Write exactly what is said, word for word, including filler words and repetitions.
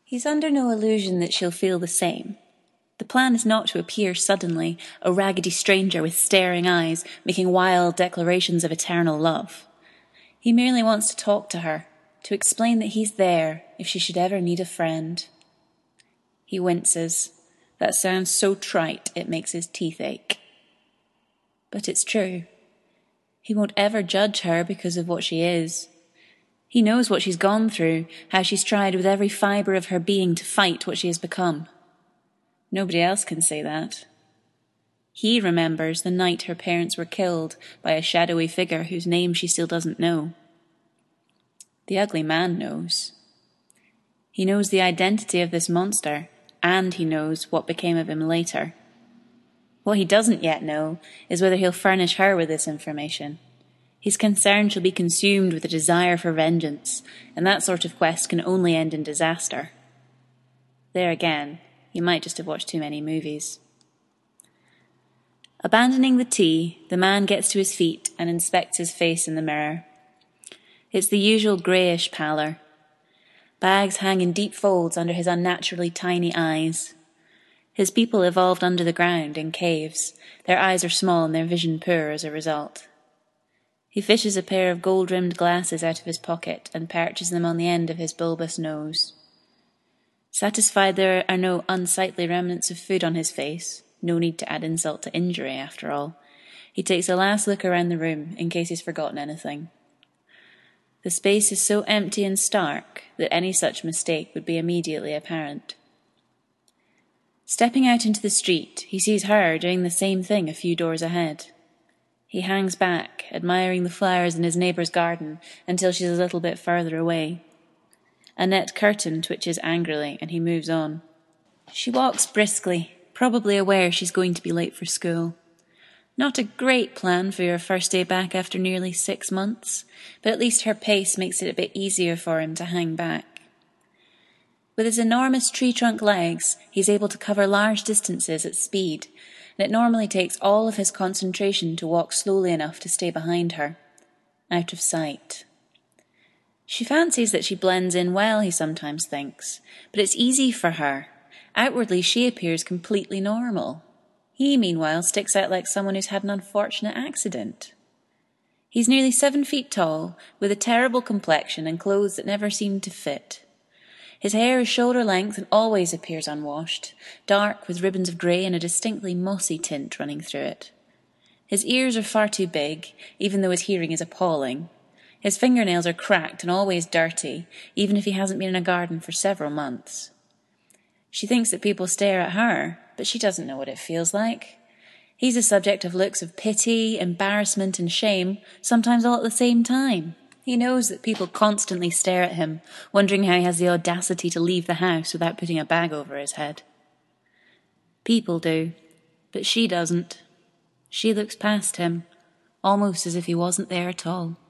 He's under no illusion that she'll feel the same. The plan is not to appear suddenly, a raggedy stranger with staring eyes, making wild declarations of eternal love. He merely wants to talk to her, to explain that he's there if she should ever need a friend. He winces. That sounds so trite it makes his teeth ache. But it's true. He won't ever judge her because of what she is. He knows what she's gone through, how she's tried with every fibre of her being to fight what she has become. Nobody else can say that. He remembers the night her parents were killed by a shadowy figure whose name she still doesn't know. The ugly man knows. He knows the identity of this monster, and he knows what became of him later. What he doesn't yet know is whether he'll furnish her with this information. He's concerned she'll be consumed with a desire for vengeance, and that sort of quest can only end in disaster. There again, he might just have watched too many movies. Abandoning the tea, the man gets to his feet and inspects his face in the mirror. It's the usual greyish pallor. Bags hang in deep folds under his unnaturally tiny eyes. His people evolved under the ground, in caves. Their eyes are small and their vision poor as a result. He fishes a pair of gold-rimmed glasses out of his pocket and perches them on the end of his bulbous nose. Satisfied there are no unsightly remnants of food on his face, no need to add insult to injury after all, he takes a last look around the room in case he's forgotten anything. The space is so empty and stark that any such mistake would be immediately apparent. Stepping out into the street, he sees her doing the same thing a few doors ahead. He hangs back, admiring the flowers in his neighbour's garden until she's a little bit further away. A net curtain twitches angrily and he moves on. She walks briskly, probably aware she's going to be late for school. Not a great plan for your first day back after nearly six months, but at least her pace makes it a bit easier for him to hang back. With his enormous tree-trunk legs, he's able to cover large distances at speed, and it normally takes all of his concentration to walk slowly enough to stay behind her, out of sight. She fancies that she blends in well, he sometimes thinks, but it's easy for her. Outwardly, she appears completely normal. He, meanwhile, sticks out like someone who's had an unfortunate accident. He's nearly seven feet tall, with a terrible complexion and clothes that never seem to fit. His hair is shoulder length and always appears unwashed, dark with ribbons of grey and a distinctly mossy tint running through it. His ears are far too big, even though his hearing is appalling. His fingernails are cracked and always dirty, even if he hasn't been in a garden for several months. She thinks that people stare at her, but she doesn't know what it feels like. He's a subject of looks of pity, embarrassment and shame, sometimes all at the same time. He knows that people constantly stare at him, wondering how he has the audacity to leave the house without putting a bag over his head. People do, but she doesn't. She looks past him, almost as if he wasn't there at all.